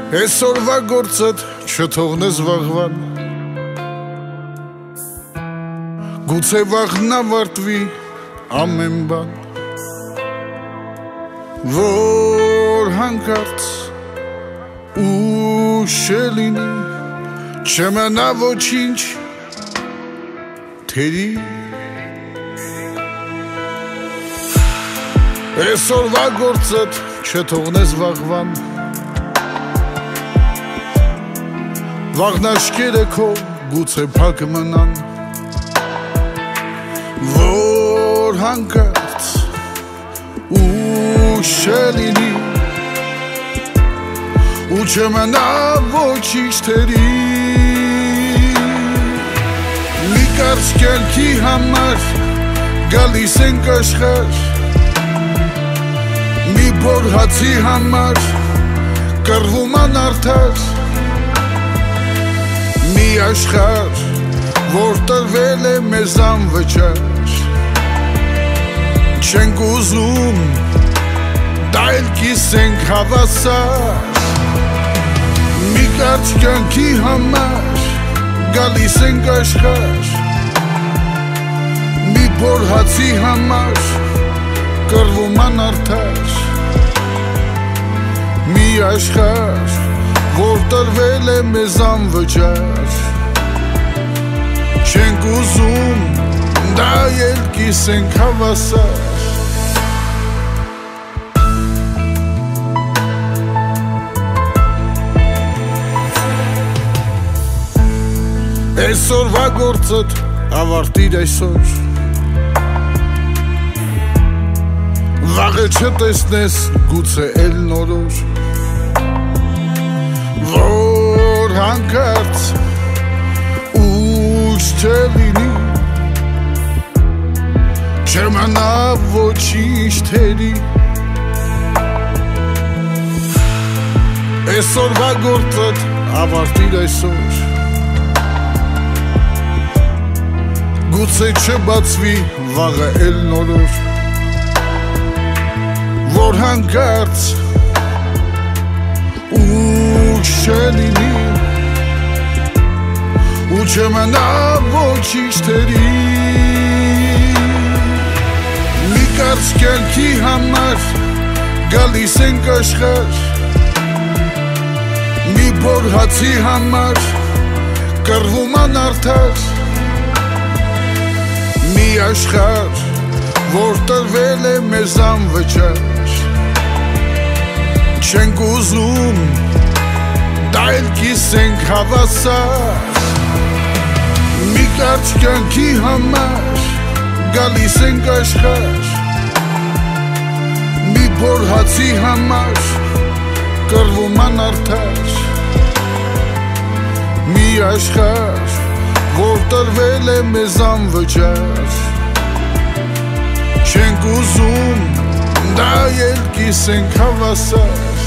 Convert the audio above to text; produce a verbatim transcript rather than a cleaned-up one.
Այսօրվա գործդ չթողնես վաղվան, գուցե վաղն ավարտվի ամեն բան, որ հանկարծ ուշ է լինի, չմնա ոչինչ թերի։ Այսօրվա գործդ չթողնես վաղվան, վաղն աշկերը քո գուցե փակ մնան, որ հանկարծ ուշ է լինի ու չմնա ոչինչ թերի։ Մի կարճ կյանքի համար գալիս ենք աշխարհ, մի բոր հացի համար կռվում անարդար, մի աշխարհ, որ տրվել է մեզ անվճար, չենք ուզում դա էլ կիսենք հավասար։ Մի կարճ կյանքի համար գալիս ենք աշխարհ, մի բոր հացի համար կռվում անարդար, մի աշխարհ, որ տրվել է մեզ անվճար, չենք ուզում դա էլ կիսենք հավասար։ Այսօրվա գործդ ավարտիր այսօր, վաղը չտեսնես գուցե էլ նորոր, որ հանկարծ ուշ չէ լինի, չմնա ոչինչ թերի։ Այսօրվա գործդ ավարտիր այսօր, գուցե չբացվի վաղը էլ նորոր, որ հանկարծ ուշ չէ լինի ու չմնա ոչինչ թերի։ Մի կարճ կյանքի համար գալիս ենք աշխարհ, մի բոր հացի համար կռվում անարդար, մի աշխարհ, որ տրվել է մեզ անվճար, չենք ուզում դա էլ կիսենք հավասար։ Մի կարճ կյանքի համար գալիս ենք աշխարհ, մի բոր հացի համար կռվում անարդար, մի աշխարհ, որ տրվել է մեզ անվճար, չենք ուզում դա էլ կիսենք հավասար։